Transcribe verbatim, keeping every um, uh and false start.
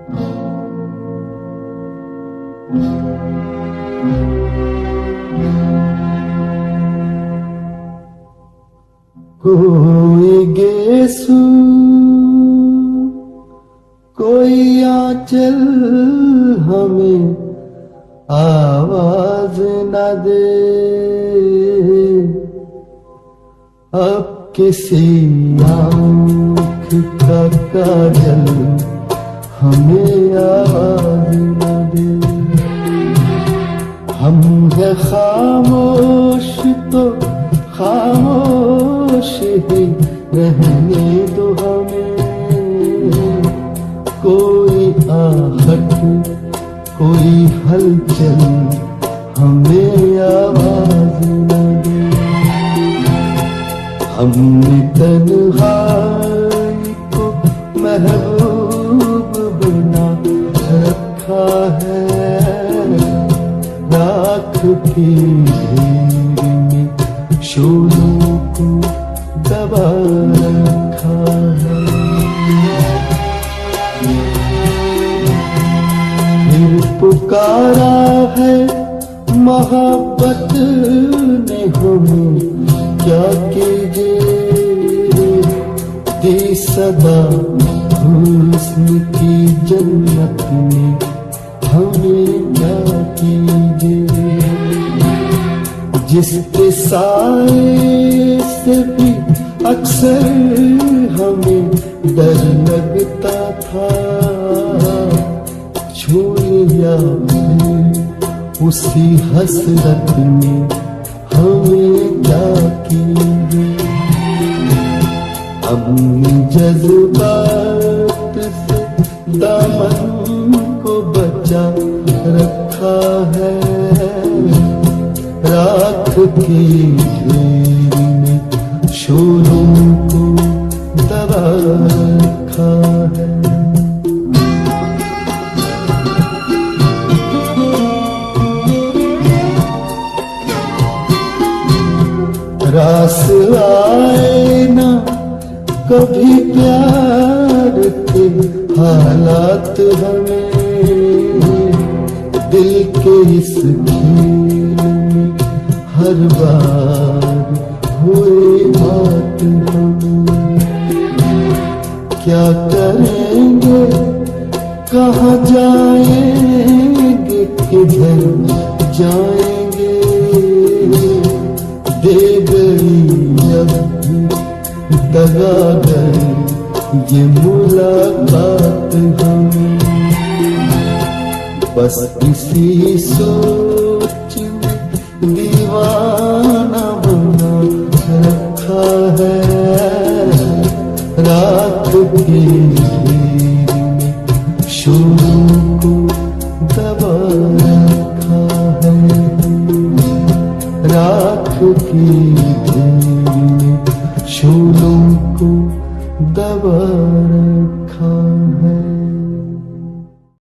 कोई गेसु कोई आंचल हमें आवाज न दे, अब किसी आँख का काजल हमें आवाज न दे। हम है खामोश तो खामोश ही रहने दो हमें, कोई आहट कोई हलचल हमें आवाज न दे। हमने तन्हाई को महबूब बना रखा है, राख की भीड़ में शोलों को दबा रखा है। फिर पुकारा है मोहब्बत ने हमें, क्या कीजिए दी सदा हुस्न की जन्नत में, हमें क्या कीजिए। जिसके साए से भी अक्सर हमें डर लगता था, छू लिया उसी हसरत में, हमें क्या कीजिए। हमने जज्बात से दामन को बचा रखा है, राख की भीड़ में शोलों को दबा रखा है। रास आए ना कभी प्यार के हालात हमें, दिल के इस खेल में हर बार हुए बात हमें। क्या करेंगे कहाँ जाएंगे किधर जाएंगे, दे गई अब दगा गई ये मुलाकात हमें। बस इसी सोच में दीवाना बना रखा है, रात की भीड़ में शोलों को दबा रखा है, राख की भीड़ में शोलों को दबा रखा है।